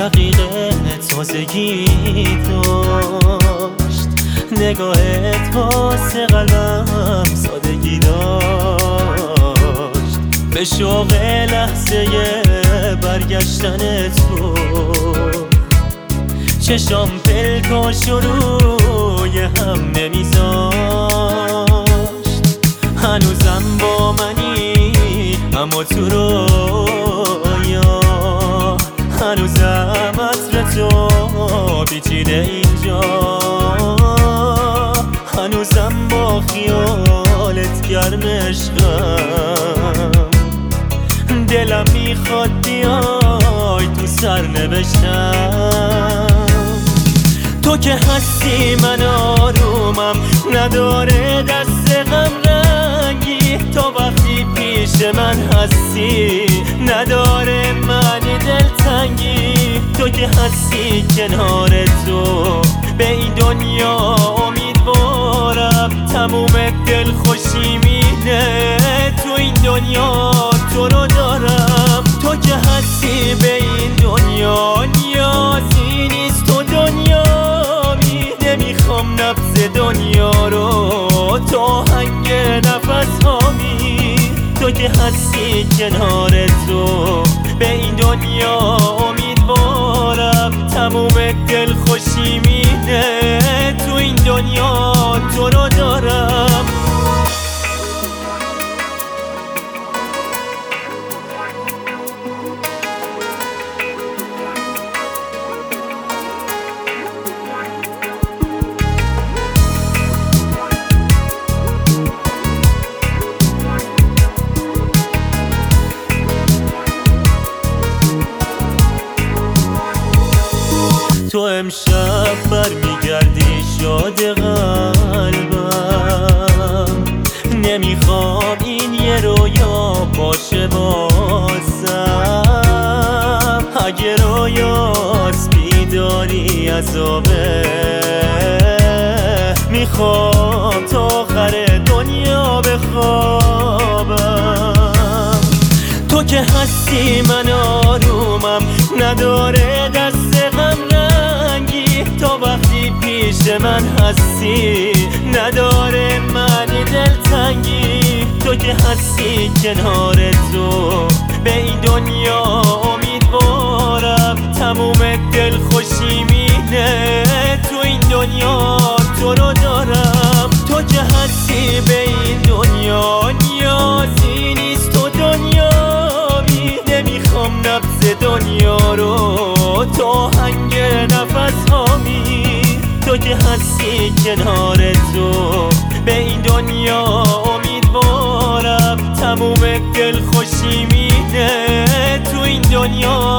دقیقه تازگی داشت، نگاهت واسه قلبم سادگی داشت. به شوق لحظه برگشتن تو چشام پلکاش و روی هم نمیذاشت. هنوزم با منی اما تو رویا، هنوزم عطر تو پیچیده اینجا، هنوزم با خیالت گرم عشقم. دلم میخواد بیای تو سرنوشتم. تو که هستی من آرومم، نداره دست غم رنگی. تا وقتی پیش من هستی نداره معنی دلتنگی. تو که هستی کنار تو به این دنیا امیدوارم. تموم دل خوشی مینه تو این دنیا تو رو دارم. تو که هستی به این دنیا نیازی نیست تو دنیا می. نمیخوام نبض دنیا رو تو آهنگ نفس هامی. تو که هستی کنار تو به این دنیا امیدوارم. تموم دل خوشی مینه تو این دنیا تو رو دارم. تو امشب برمیگردی شاد قلبم. نمیخوام این یه رویا باشه بازم. اگه رویاست بیداری عذابه، میخوام تا آخر دنیا بخوابم. تو که هستی من آرومم، نداره دست غم رنگی. تا وقتی پیش من هستی نداره معنی دلتنگی. تو که هستی کنار تو به این دنیا امیدوارم. تموم دل خوشی مینه تو این دنیا تو رو دارم. تو که هستی به این دنیا نیازی نیست تو دنیا می. نمیخوام نبض دنیا رو تو آهنگ نفس هامی. تو که هستی کنار تو به این دنیا امیدوارم. تموم دل خوشی مینه تو این دنیا